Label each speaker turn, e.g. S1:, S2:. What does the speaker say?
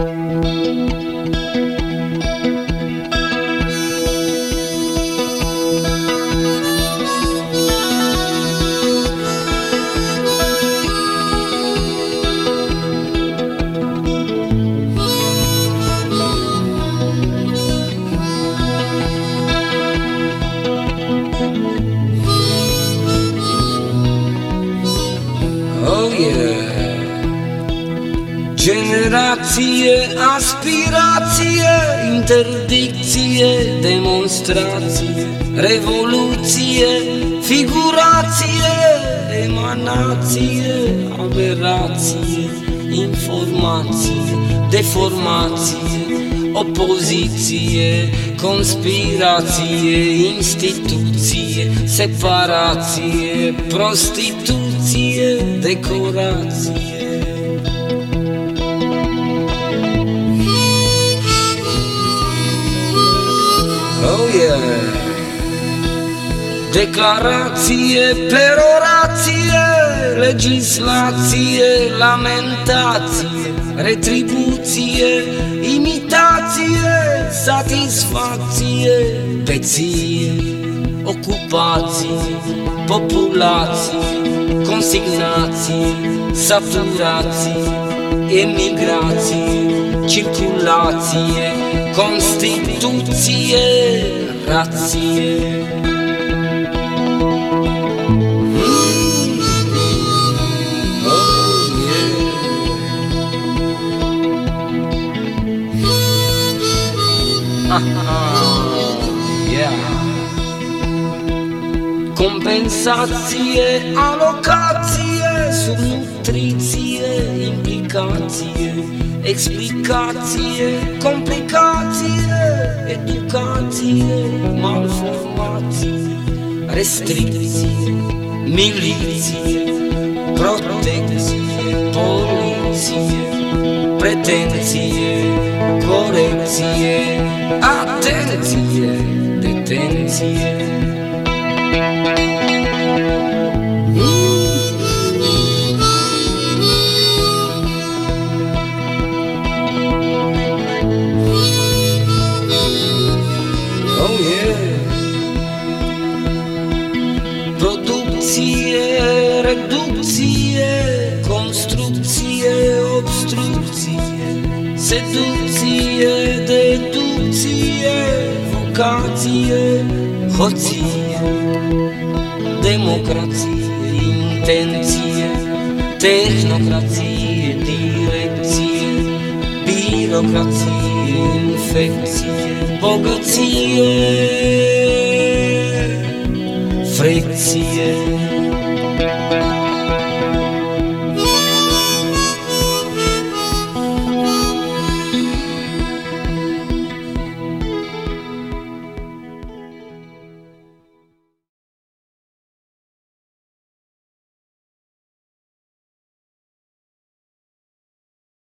S1: Generație, aspirație, interdicție, demonstrație, revoluție, figurație, emanație, aberație, informație, deformație, opoziție, conspirație, instituție, separație, prostituție, decorație. Oh yeah. Declarație, perorație, legislație, lamentație, retribuție, imitație, satisfacție, beție, ocupație, populație, consignație, saturație, emigrație, circulație, Constituție, rație. Compensație, alocație, subnutriție, implicație, explicație, complicație, educație, malformație, restricție, miliție, protecție, poliție, pretenție, corecție, atenție, detenție. Producție, reducție, construcție, obstrucție, seducție, deducție, vocație, hoție, democrație, intenție, tehnocrație, direcție, birocrație, infecție, bogăție, fricție.